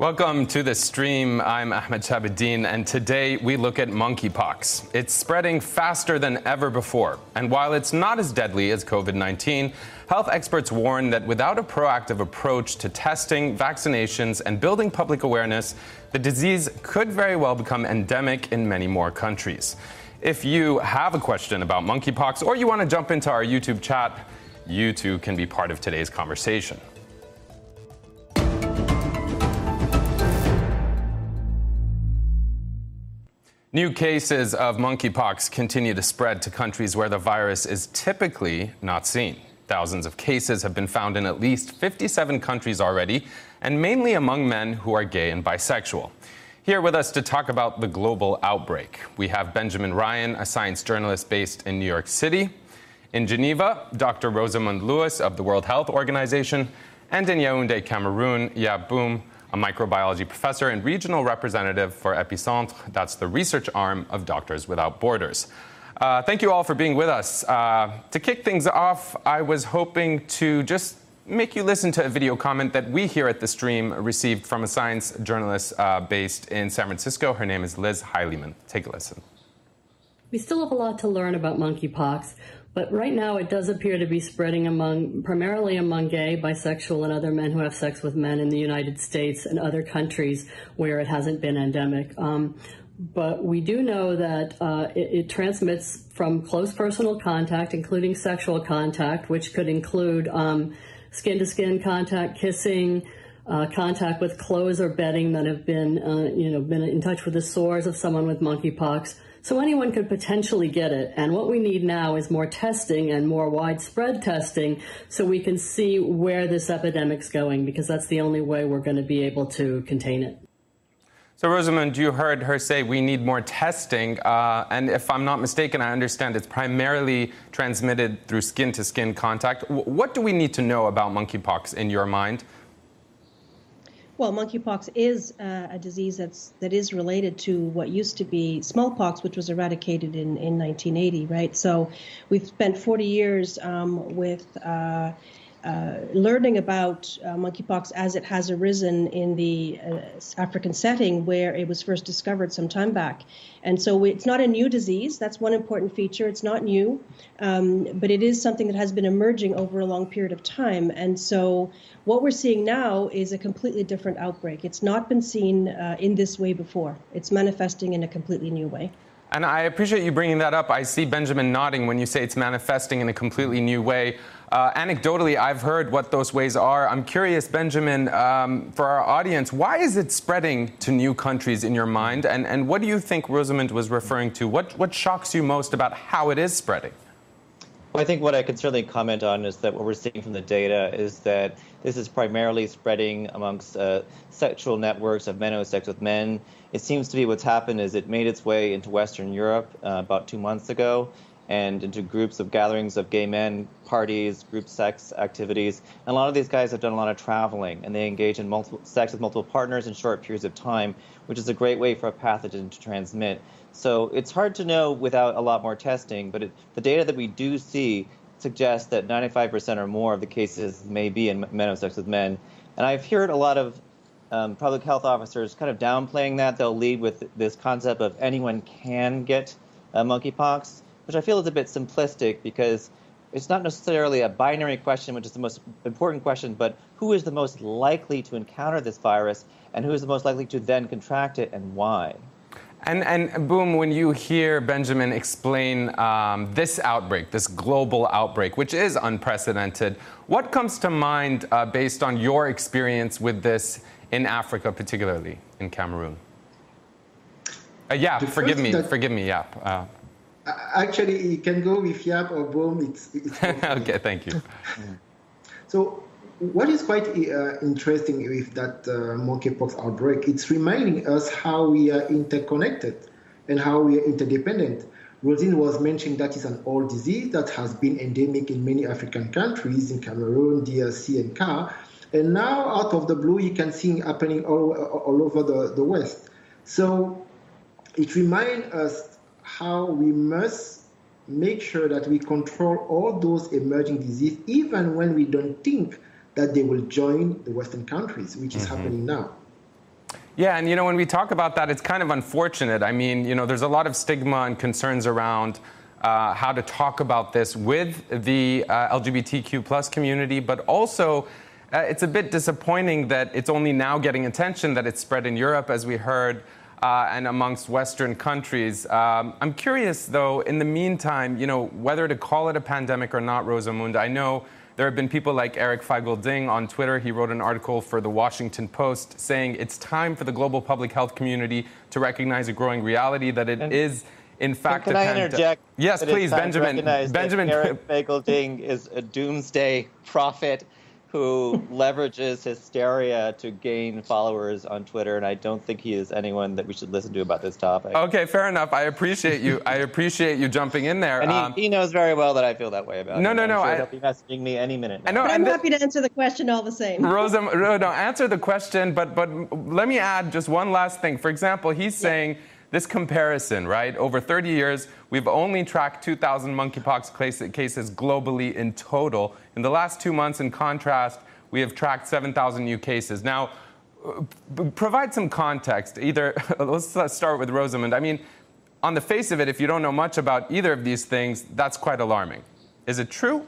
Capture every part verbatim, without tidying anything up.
Welcome to the stream. I'm Ahmed Shahabuddin, and today we look at monkeypox. It's spreading faster than ever before, and while it's not as deadly as COVID nineteen, health experts warn that without a proactive approach to testing, vaccinations, and building public awareness, the disease could very well become endemic in many more countries. If you have a question about monkeypox or you want to jump into our YouTube chat, you too can be part of today's conversation. New cases of monkeypox continue to spread to countries where the virus is typically not seen. Thousands of cases have been found in at least fifty-seven countries already, and mainly among men who are gay and bisexual. Here with us to talk about the global outbreak, we have Benjamin Ryan, a science journalist based in New York City. In Geneva, Doctor Rosamund Lewis of the World Health Organization, and in Yaoundé, Cameroon, Jaap Boom, a microbiology professor and regional representative for Epicentre. That's the research arm of Doctors Without Borders. Uh, thank you all for being with us. Uh, to kick things off, I was hoping to just make you listen to a video comment that we here at the stream received from a science journalist uh, based in San Francisco. Her name is Liz Heileman. Take a listen. We still have a lot to learn about monkeypox, but right now it does appear to be spreading among, primarily among gay, bisexual, and other men who have sex with men in the United States and other countries where it hasn't been endemic. Um, but we do know that uh, it, it transmits from close personal contact, including sexual contact, which could include um, skin-to-skin contact, kissing, uh, contact with clothes or bedding that have been, uh, you know, been in touch with the sores of someone with monkeypox. So anyone could potentially get it. And what we need now is more testing and more widespread testing so we can see where this epidemic's going, because that's the only way we're going to be able to contain it. So, Rosamund, you heard her say we need more testing. Uh, and if I'm not mistaken, I understand it's primarily transmitted through skin-to-skin contact. W- what do we need to know about monkeypox in your mind? Well, monkeypox is uh, a disease that's that is related to what used to be smallpox, which was eradicated in, in nineteen eighty, right? So we've spent forty years um, with uh, uh, learning about uh, monkeypox as it has arisen in the uh, African setting where it was first discovered some time back. And so we, it's not a new disease. That's one important feature. It's not new, um, but it is something that has been emerging over a long period of time. And so what we're seeing now is a completely different outbreak. It's not been seen uh, in this way before. It's manifesting in a completely new way. And I appreciate you bringing that up. I see Benjamin nodding when you say it's manifesting in a completely new way. Uh, anecdotally, I've heard what those ways are. I'm curious, Benjamin, um, for our audience, why is it spreading to new countries in your mind? And, and what do you think Rosamund was referring to? What, what shocks you most about how it is spreading? Well, I think what I can certainly comment on is that what we're seeing from the data is that this is primarily spreading amongst uh, sexual networks of men who have sex with men. It seems to be what's happened is it made its way into Western Europe uh, about two months ago and into groups of gatherings of gay men, parties, group sex activities. And a lot of these guys have done a lot of traveling, and they engage in multiple sex with multiple partners in short periods of time, which is a great way for a pathogen to transmit. So it's hard to know without a lot more testing, but it, the data that we do see suggests that ninety-five percent or more of the cases may be in men who have sex with men. And I've heard a lot of um, public health officers kind of downplaying that. They'll lead with this concept of anyone can get uh, monkeypox, which I feel is a bit simplistic because it's not necessarily a binary question, which is the most important question, but who is the most likely to encounter this virus and who is the most likely to then contract it and why? And, and Boom, when you hear Benjamin explain um, this outbreak, this global outbreak, which is unprecedented, what comes to mind uh, based on your experience with this in Africa, particularly in Cameroon? Uh, yeah, forgive me, that, forgive me, Jaap. Uh, actually, you can go with Jaap or Boom. It's, it's okay, thank you. So what is quite uh, interesting with that uh, monkeypox outbreak, it's reminding us how we are interconnected and how we are interdependent. Rosine was mentioning that is an old disease that has been endemic in many African countries, in Cameroon, D R C, and C A R. And now, out of the blue, you can see it happening all, all over the, the West. So it reminds us how we must make sure that we control all those emerging diseases, even when we don't think that they will join the Western countries, which is mm-hmm. happening now. Yeah, and you know, when we talk about that, it's kind of unfortunate. I mean, you know, there's a lot of stigma and concerns around uh, how to talk about this with the uh, L G B T Q plus community, but also uh, it's a bit disappointing that it's only now getting attention, that it's spread in Europe, as we heard, uh, and amongst Western countries. Um, I'm curious, though, in the meantime, you know, whether to call it a pandemic or not, Rosamund. I know there have been people like Eric Feigl-Ding on Twitter. He wrote an article for the Washington Post saying it's time for the global public health community to recognize a growing reality that it and, is, in fact, can a I pandemic. interject? Yes, please, Benjamin. Benjamin. Eric Feigl-Ding is a doomsday prophet who leverages hysteria to gain followers on Twitter, and I don't think he is anyone that we should listen to about this topic. Okay, fair enough. I appreciate you. I appreciate you jumping in there. And he, um, he knows very well that I feel that way about no, him. No, no, no. Sure I, he'll be messaging me any minute now. I know, but I'm and happy to answer the question all the same. Rosa, no, answer the question, but but let me add just one last thing. For example, he's saying. Yeah. This comparison, right? Over thirty years, we've only tracked two thousand monkeypox cases globally in total. In the last two months, in contrast, we have tracked seven thousand new cases. Now, provide some context. Either, let's start with Rosamund. I mean, on the face of it, if you don't know much about either of these things, that's quite alarming. Is it true?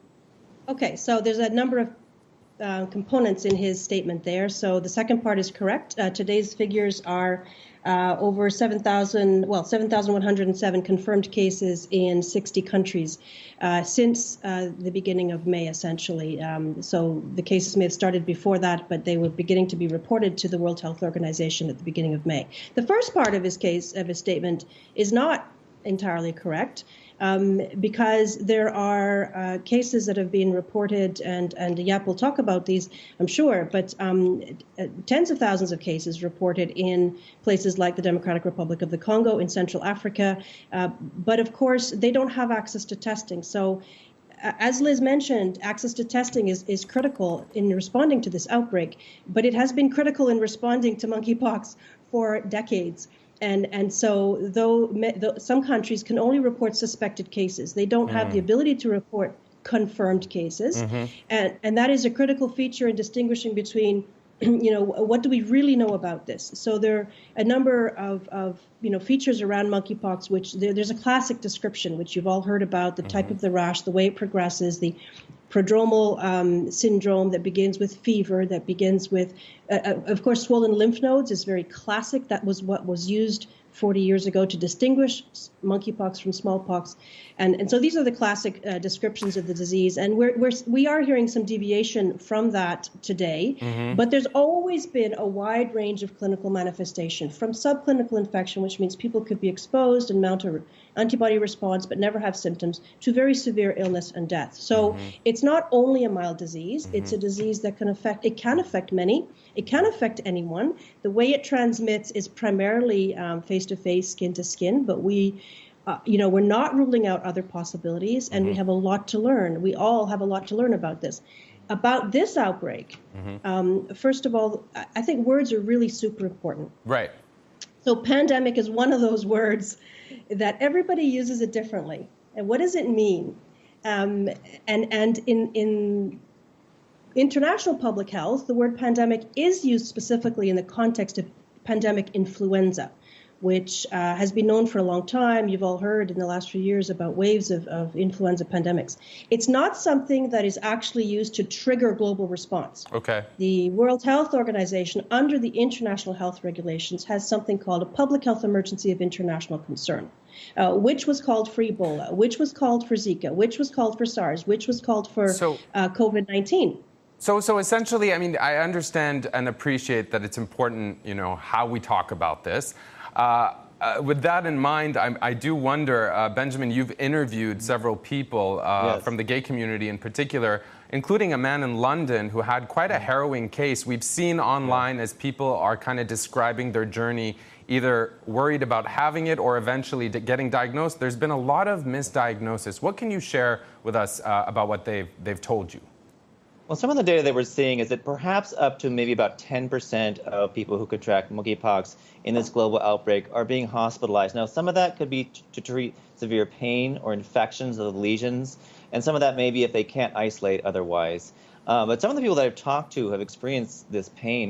Okay, so there's a number of uh, components in his statement there. So the second part is correct. Uh, today's figures are Uh, over seven thousand, well, seven thousand one hundred seven confirmed cases in sixty countries uh, since uh, the beginning of May, essentially. Um, so the cases may have started before that, but they were beginning to be reported to the World Health Organization at the beginning of May. The first part of his case, of his statement, is not entirely correct. Um, because there are uh, cases that have been reported, and, and Jaap will talk about these, I'm sure, but um, uh, tens of thousands of cases reported in places like the Democratic Republic of the Congo, in Central Africa. Uh, but of course, they don't have access to testing. So uh, as Liz mentioned, access to testing is, is critical in responding to this outbreak, but it has been critical in responding to monkeypox for decades. And and so though, though some countries can only report suspected cases, they don't have mm. the ability to report confirmed cases. Mm-hmm. And, and that is a critical feature in distinguishing between, you know, what do we really know about this? So there are a number of, of you know, features around monkeypox, which there, there's a classic description, which you've all heard about, the mm-hmm. type of the rash, the way it progresses, the prodromal um, syndrome that begins with fever, that begins with, uh, of course, swollen lymph nodes is very classic. That was what was used forty years ago to distinguish monkeypox from smallpox. And, and so these are the classic uh, descriptions of the disease. And we're, we're, we are hearing some deviation from that today. Mm-hmm. But there's always been a wide range of clinical manifestation, from subclinical infection, which means people could be exposed and mount an antibody response but never have symptoms, to very severe illness and death. So mm-hmm. it's not only a mild disease. Mm-hmm. It's a disease that can affect, it can affect many. It can affect anyone. The way it transmits is primarily um, face-to-face, skin-to-skin, but we, uh, you know, we're not ruling out other possibilities, and mm-hmm. we have a lot to learn. We all have a lot to learn about this. About this outbreak, mm-hmm. um, first of all, I think words are really super important. Right. So pandemic is one of those words that everybody uses it differently. And what does it mean? Um, and and in in international public health, the word pandemic is used specifically in the context of pandemic influenza, which uh, has been known for a long time. You've all heard in the last few years about waves of, of influenza pandemics. It's not something that is actually used to trigger global response. Okay. The World Health Organization, under the international health regulations, has something called a public health emergency of international concern, uh, which was called for Ebola, which was called for Zika, which was called for SARS, which was called for so, uh, COVID nineteen. So, so essentially, I mean, I understand and appreciate that it's important, you know, how we talk about this. Uh, uh, with that in mind, I, I do wonder, uh, Benjamin, you've interviewed several people uh, yes. from the gay community in particular, including a man in London who had quite a harrowing case. We've seen online as people are kind of describing their journey, either worried about having it or eventually getting diagnosed. There's been a lot of misdiagnosis. What can you share with us uh, about what they've they've told you? Well, some of the data that we're seeing is that perhaps up to maybe about ten percent of people who contract monkeypox in this global outbreak are being hospitalized. Now, some of that could be t- to treat severe pain or infections of the lesions, and some of that may be if they can't isolate otherwise. Uh, but some of the people that I've talked to have experienced this pain. It's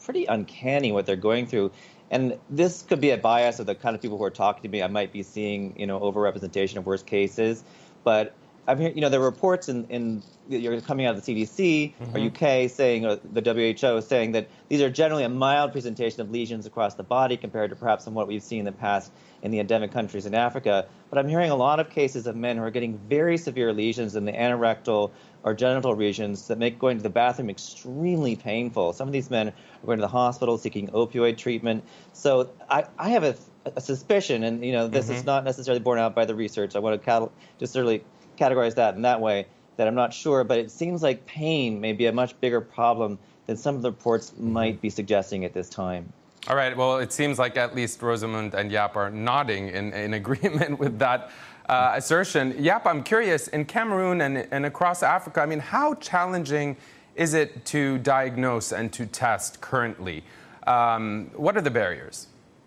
pretty uncanny what they're going through. And this could be a bias of the kind of people who are talking to me. I might be seeing, you know, overrepresentation of worst cases. But I'm hearing, you know, there are reports in, in you're coming out of the C D C mm-hmm. or U K saying, or the W H O saying that these are generally a mild presentation of lesions across the body compared to perhaps some what we've seen in the past in the endemic countries in Africa. But I'm hearing a lot of cases of men who are getting very severe lesions in the anorectal or genital regions that make going to the bathroom extremely painful. Some of these men are going to the hospital seeking opioid treatment. So I, I have a, a suspicion, and you know, this mm-hmm. is not necessarily borne out by the research. I want to cat- just certainly categorize that in that way, that I'm not sure, but it seems like pain may be a much bigger problem than some of the reports might be suggesting at this time. All right, well, it seems like at least Rosamund and Jaap are nodding in, in agreement with that uh, assertion. Jaap, I'm curious, in Cameroon and, and across Africa, I mean, how challenging is it to diagnose and to test currently? Um, what are the barriers?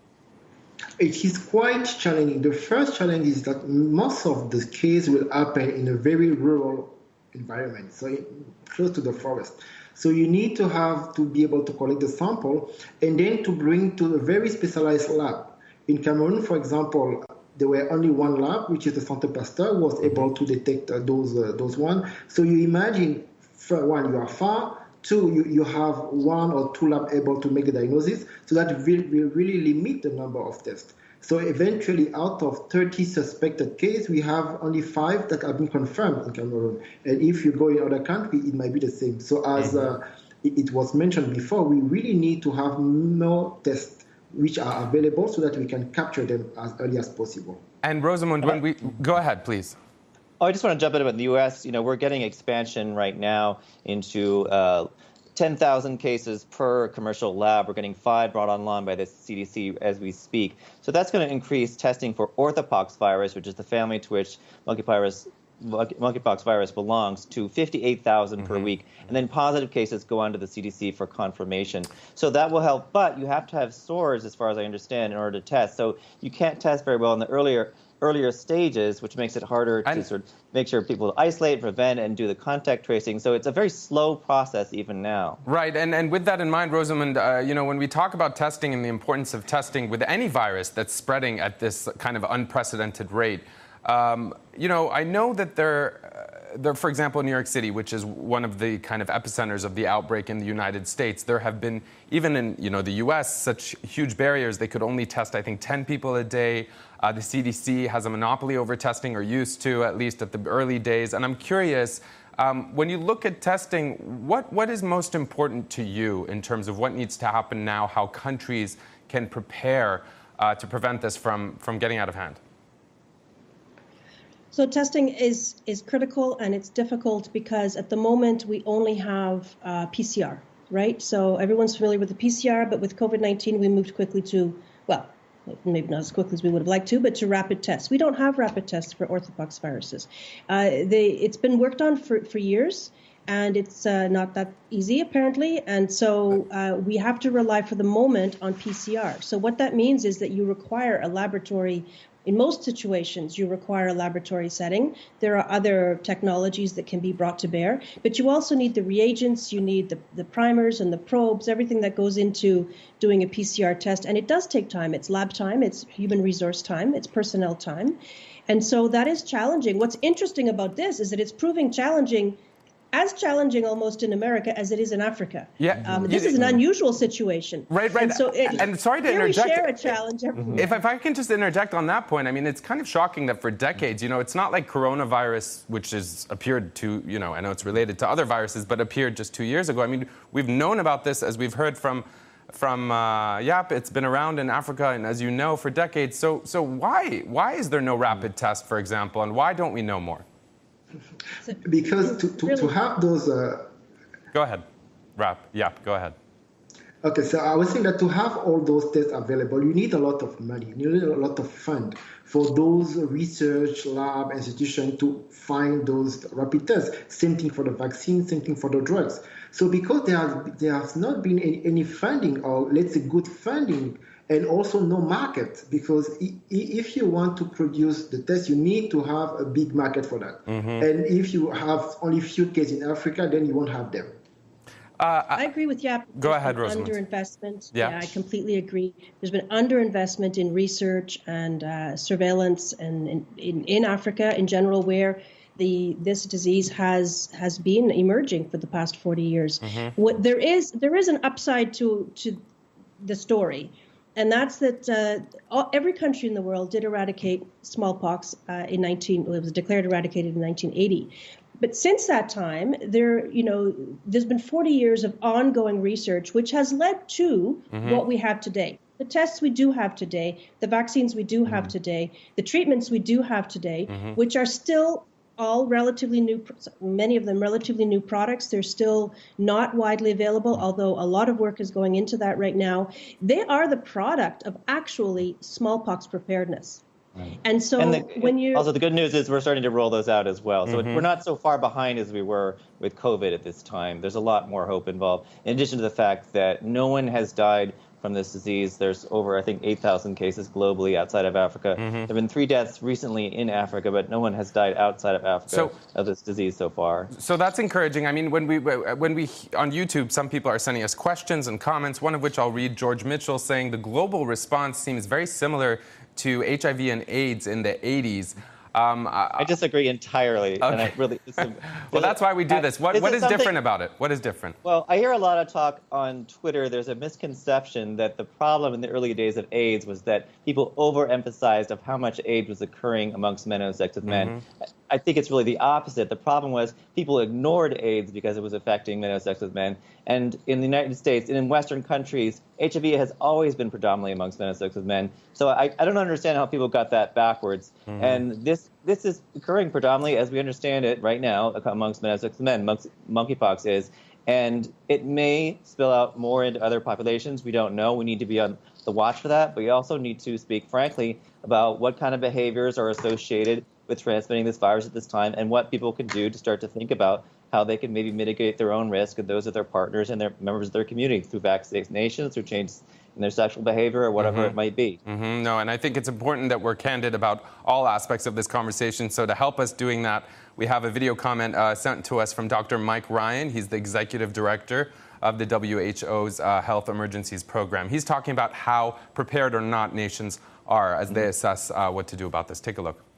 It is quite challenging. The first challenge is that most of the cases will happen in a very rural environment, so close to the forest. So you need to have to be able to collect the sample and then to bring to a very specialized lab. In Cameroon, for example, there were only one lab, which is the Centre Pasteur, was able to detect uh, those uh, those one. So you imagine, for one, you are far. Two, you, you have one or two labs able to make a diagnosis, so that will, will really limit the number of tests. So eventually, out of thirty suspected cases, we have only five that have been confirmed in Cameroon. And if you go in other countries, it might be the same. So as mm-hmm. uh, it, it was mentioned before, we really need to have more tests which are available so that we can capture them as early as possible. And Rosamund, when we go ahead, please. Oh, I just want to jump in about the U S. You know, we're getting expansion right now into uh, ten thousand cases per commercial lab. We're getting five brought online by the C D C as we speak. So that's going to increase testing for orthopox virus, which is the family to which monkeypox, monkeypox virus belongs, to fifty-eight thousand mm-hmm. per week. And then positive cases go on to the C D C for confirmation. So that will help. But you have to have stores, as far as I understand, in order to test. So you can't test very well in the earlier earlier stages, which makes it harder to sort of make sure people isolate, prevent, and do the contact tracing. So it's a very slow process even now. Right, and, and with that in mind, Rosamund, uh, you know, when we talk about testing and the importance of testing with any virus that's spreading at this kind of unprecedented rate, um, you know, I know that there... Uh, There, for example, in New York City, which is one of the kind of epicenters of the outbreak in the United States, there have been, even in you know the U S, such huge barriers. They could only test, I think, ten people a day. Uh, the C D C has a monopoly over testing, or used to, at least at the early days. And I'm curious, um, when you look at testing, what, what is most important to you in terms of what needs to happen now, how countries can prepare uh, to prevent this from, from getting out of hand? So testing is, is critical, and it's difficult because at the moment we only have uh, P C R, right? So everyone's familiar with the P C R, but with COVID nineteen we moved quickly to, well, maybe not as quickly as we would have liked to, but to rapid tests. We don't have rapid tests for orthopox viruses. Uh, they, it's been worked on for, for years, and it's uh, not that easy apparently, and so uh, we have to rely for the moment on P C R. So what that means is that you require a laboratory. In most situations, you require a laboratory setting. There are other technologies that can be brought to bear, but you also need the reagents, you need the, the primers and the probes, everything that goes into doing a P C R test. And it does take time. It's lab time, it's human resource time, it's personnel time. And so that is challenging. What's interesting about this is that it's proving challenging, as challenging almost in America as it is in Africa. Yeah, um, this is an unusual situation. Right, right. And so, it, and sorry to here interject. we share a challenge. Mm-hmm. If, if I can just interject on that point, I mean, it's kind of shocking that for decades, you know, it's not like coronavirus, which has appeared to, you know, I know it's related to other viruses, but appeared just two years ago. I mean, we've known about this, as we've heard from from uh, Jaap. It's been around in Africa, and as you know, for decades. So, so why why is there no rapid test, for example, and why don't we know more? Because to, to, to have those... Uh... Go ahead, Jaap. Jaap, go ahead. Okay, so I was saying that to have all those tests available, you need a lot of money, you need a lot of fund for those research lab institutions to find those rapid tests. Same thing for the vaccine, same thing for the drugs. So because there has, there has not been any, any funding, or let's say good funding, and also no market, because if you want to produce the test, you need to have a big market for that. Mm-hmm. And if you have only few cases in Africa, then you won't have them. Uh, I agree with Jaap. Go ahead, Rosamund. Underinvestment. Yeah. yeah, I completely agree. There's been underinvestment in research and uh, surveillance, and in, in, in Africa in general, where the this disease has has been emerging for the past forty years. Mm-hmm. What there is there is an upside to to the story, and that's that uh, all, every country in the world did eradicate smallpox uh, in nineteen. Well, it was declared eradicated in nineteen eighty. But since that time, there, you know, there's been forty years of ongoing research, which has led to mm-hmm. what we have today. The tests we do have today, the vaccines we do have mm-hmm. today, the treatments we do have today, mm-hmm. which are still all relatively new, many of them relatively new products. They're still not widely available, although a lot of work is going into that right now. They are the product of actually smallpox preparedness. Right. And so and the, when you also the good news is we're starting to roll those out as well. So mm-hmm. we're not so far behind as we were with COVID at this time. There's a lot more hope involved. In addition to the fact that no one has died from this disease. There's over, I think, eight thousand cases globally outside of Africa. Mm-hmm. There have been three deaths recently in Africa, but no one has died outside of Africa so, of this disease so far. So that's encouraging. I mean, when we when we on YouTube, some people are sending us questions and comments, one of which I'll read. George Mitchell saying the global response seems very similar to H I V and AIDS in the eighties. Um, I, I disagree entirely. Okay. And I really, a, well, that's why we do this. What, what is different about it? What is different? Well, I hear a lot of talk on Twitter. There's a misconception that the problem in the early days of AIDS was that people overemphasized of how much AIDS was occurring amongst men who had sex with men. Mm-hmm. I think it's really the opposite. The problem was people ignored AIDS because it was affecting men who had sex with men. And in the United States and in Western countries, H I V has always been predominantly amongst men who had sex with men. So I, I don't understand how people got that backwards. Mm-hmm. And this this is occurring predominantly, as we understand it right now, amongst men who have sex with men. Monks, monkeypox is. And it may spill out more into other populations. We don't know. We need to be on the watch for that. But we also need to speak frankly about what kind of behaviors are associated with transmitting this virus at this time and what people can do to start to think about how they can maybe mitigate their own risk and those of their partners and their members of their community through vaccinations, through changes in their sexual behavior or whatever mm-hmm. it might be. Mm-hmm. No, and I think it's important that we're candid about all aspects of this conversation. So to help us doing that, we have a video comment uh, sent to us from Doctor Mike Ryan. He's the executive director of the W H O's uh, Health Emergencies Program. He's talking about how prepared or not nations are as mm-hmm. they assess uh, what to do about this. Take a look.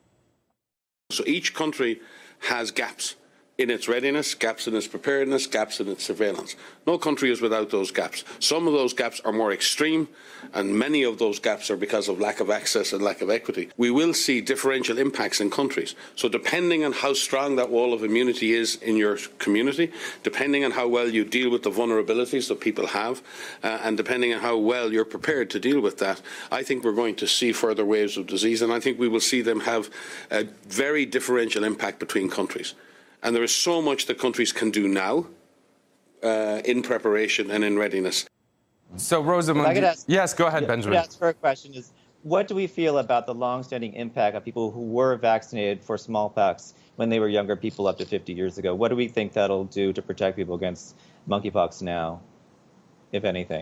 So each country has gaps in its readiness, gaps in its preparedness, gaps in its surveillance. No country is without those gaps. Some of those gaps are more extreme, and many of those gaps are because of lack of access and lack of equity. We will see differential impacts in countries. So depending on how strong that wall of immunity is in your community, depending on how well you deal with the vulnerabilities that people have, uh, and depending on how well you're prepared to deal with that, I think we're going to see further waves of disease, and I think we will see them have a very differential impact between countries. And there is so much that countries can do now uh, in preparation and in readiness. So, Rosamund, I could ask, yes, go ahead, yeah, Benjamin. I could ask her a question is, what do we feel about the long-standing impact of people who were vaccinated for smallpox when they were younger people up to fifty years ago? What do we think that'll do to protect people against monkeypox now, if anything?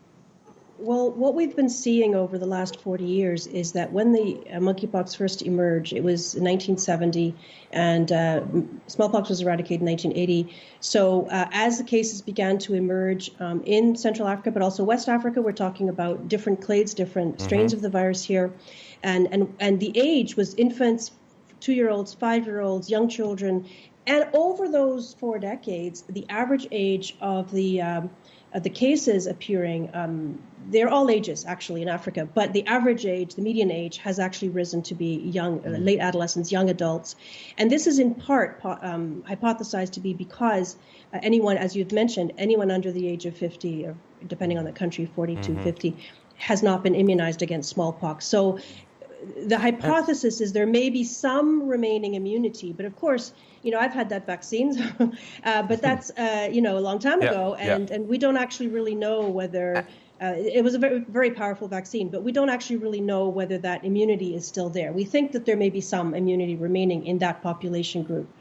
Well, what we've been seeing over the last forty years is that when the uh, monkeypox first emerged, it was in nineteen seventy, and uh, smallpox was eradicated in nineteen eighty. So uh, as the cases began to emerge um, in Central Africa, but also West Africa, we're talking about different clades, different mm-hmm. strains of the virus here. And, and, and the age was infants, two-year-olds, five-year-olds, young children. And over those four decades, the average age of the um, Uh, the cases appearing, um, they're all ages actually in Africa, but the average age, the median age, has actually risen to be young, uh, late adolescents, young adults. And this is in part um, hypothesized to be because uh, anyone, as you've mentioned, anyone under the age of fifty, or depending on the country, forty to mm-hmm. fifty, has not been immunized against smallpox. So the hypothesis is there may be some remaining immunity, but of course, you know, I've had that vaccine, uh, but that's, uh, you know, a long time yeah, ago, and, yeah. and we don't actually really know whether, uh, it was a very, very powerful vaccine, but we don't actually really know whether that immunity is still there. We think that there may be some immunity remaining in that population group.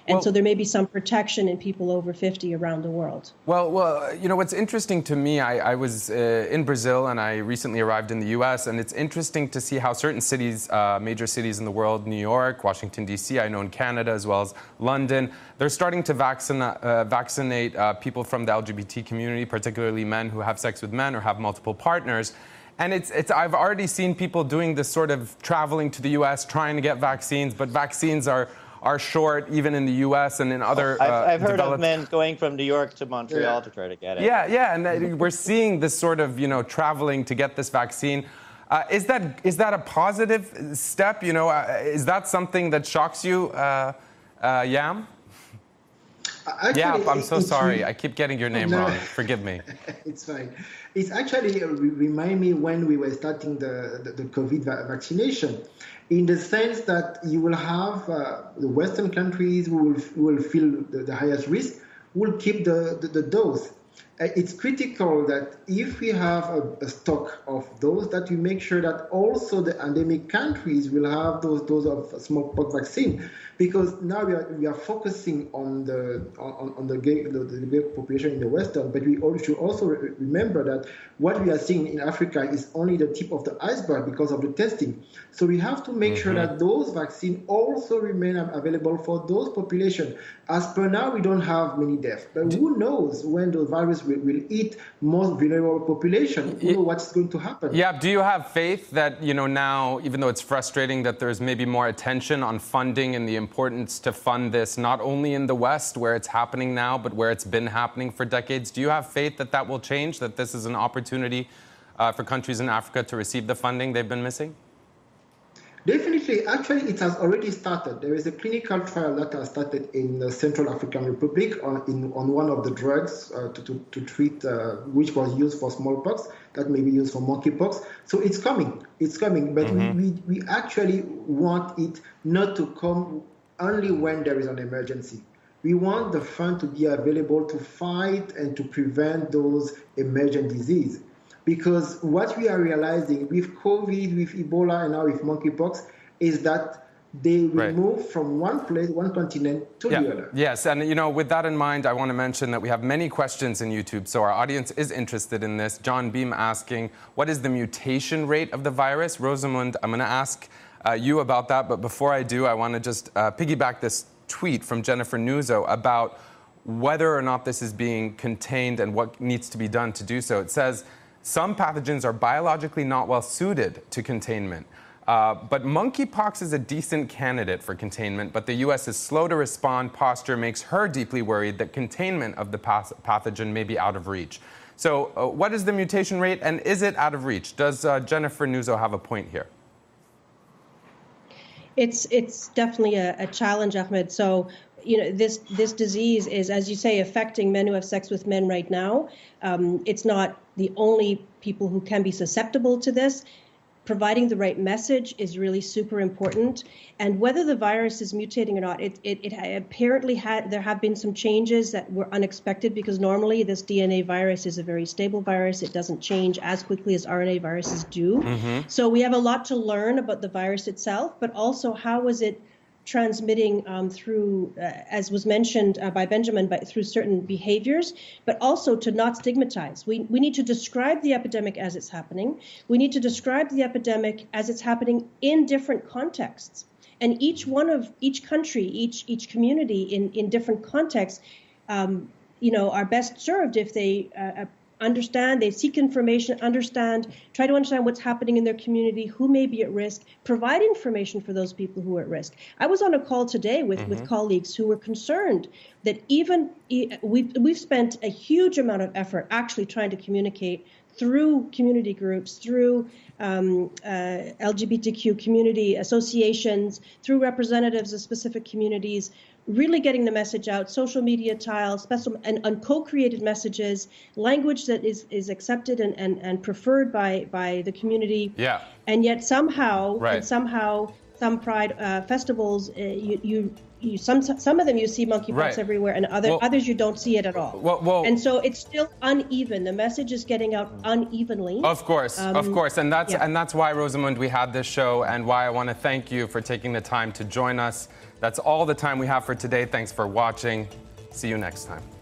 And well, so there may be some protection in people over fifty around the world. Well, well, you know, what's interesting to me, I, I was uh, in Brazil and I recently arrived in the U S, and it's interesting to see how certain cities, uh, major cities in the world, New York, Washington, D C, I know in Canada as well as London, they're starting to vaccina- uh, vaccinate uh, people from the L G B T community, particularly men who have sex with men or have multiple partners. And it's, it's, I've already seen people doing this sort of traveling to the U S, trying to get vaccines, but vaccines are are short, even in the U S and in other I've, uh, I've heard developed... of men going from New York to Montreal yeah. to try to get it. Yeah, yeah, and we're seeing this sort of, you know, traveling to get this vaccine. Uh, is that is that a positive step? You know, uh, is that something that shocks you, uh, uh, Yam? Actually, yeah, I'm so sorry. Really, I keep getting your name no, wrong. Forgive me. It's fine. It's actually uh, remind me when we were starting the, the, the COVID va- vaccination, in the sense that you will have uh, the Western countries who will, who will feel the, the highest risk, will keep the, the, the dose. Uh, it's critical that if we have a, a stock of those, that we make sure that also the endemic countries will have those doses of smallpox vaccine, because now we are we are focusing on the on, on the gay the, the gay population in the Western, but we all should also re- remember that what we are seeing in Africa is only the tip of the iceberg because of the testing. So we have to make mm-hmm. sure that those vaccines also remain available for those populations. As per now, we don't have many deaths, but who knows when the virus will, will eat most vulnerable population? Who knows what's going to happen? Yeah. Do you have faith that, you know, now, even though it's frustrating that there's maybe more attention on funding and the importance to fund this, not only in the West where it's happening now, but where it's been happening for decades, do you have faith that that will change, that this is an opportunity uh, for countries in Africa to receive the funding they've been missing? Definitely. Actually, it has already started. There is a clinical trial that has started in the Central African Republic on, in, on one of the drugs uh, to, to, to treat, uh, which was used for smallpox, that may be used for monkeypox. So it's coming. It's coming. But mm-hmm. we, we, we actually want it not to come only when there is an emergency. We want the fund to be available to fight and to prevent those emergent diseases. Because what we are realizing with COVID, with Ebola, and now with monkeypox is that they right. move from one place, one continent to yeah. the other. Yes, and you know, with that in mind, I want to mention that we have many questions in YouTube, so our audience is interested in this. John Beam asking, what is the mutation rate of the virus? Rosamund, I'm going to ask uh, you about that, but before I do, I want to just uh, piggyback this tweet from Jennifer Nuzzo about whether or not this is being contained and what needs to be done to do so. It says, some pathogens are biologically not well suited to containment. Uh, but monkeypox is a decent candidate for containment, but the U S is slow to respond. Posture makes her deeply worried that containment of the pathogen may be out of reach. So uh, what is the mutation rate, and is it out of reach? Does uh, Jennifer Nuzzo have a point here? It's it's definitely a, a challenge, Ahmed. So, you know, this this disease is, as you say, affecting men who have sex with men right now. Um, it's not the only people who can be susceptible to this. Providing the right message is really super important. And whether the virus is mutating or not, it, it, it apparently had, there have been some changes that were unexpected, because normally this D N A virus is a very stable virus. It doesn't change as quickly as R N A viruses do. Mm-hmm. So we have a lot to learn about the virus itself, but also how is it transmitting um, through, uh, as was mentioned uh, by Benjamin, but through certain behaviors, but also to not stigmatize. We we need to describe the epidemic as it's happening. We need to describe the epidemic as it's happening in different contexts. And each one of each country, each each community in, in different contexts, um, you know, are best served if they uh, understand, they seek information, understand, try to understand what's happening in their community, who may be at risk, provide information for those people who are at risk. I was on a call today with, mm-hmm. with colleagues who were concerned that even we've, we've spent a huge amount of effort actually trying to communicate through community groups, through um, uh, L G B T Q community associations, through representatives of specific communities, really getting the message out, social media tiles, special and, and co-created messages, language that is, is accepted and, and, and preferred by, by the community. Yeah. And yet somehow, right. and somehow some pride uh, festivals, uh, you, you, you, some, some of them you see monkeypox Right. everywhere, and other, Well- others you don't see it at all. Well- well- and so it's still uneven. The message is getting out unevenly. Of course, Um, of course, and that's yeah. and that's why, Rosamund, we had this show, and why I want to thank you for taking the time to join us. That's all the time we have for today. Thanks for watching. See you next time.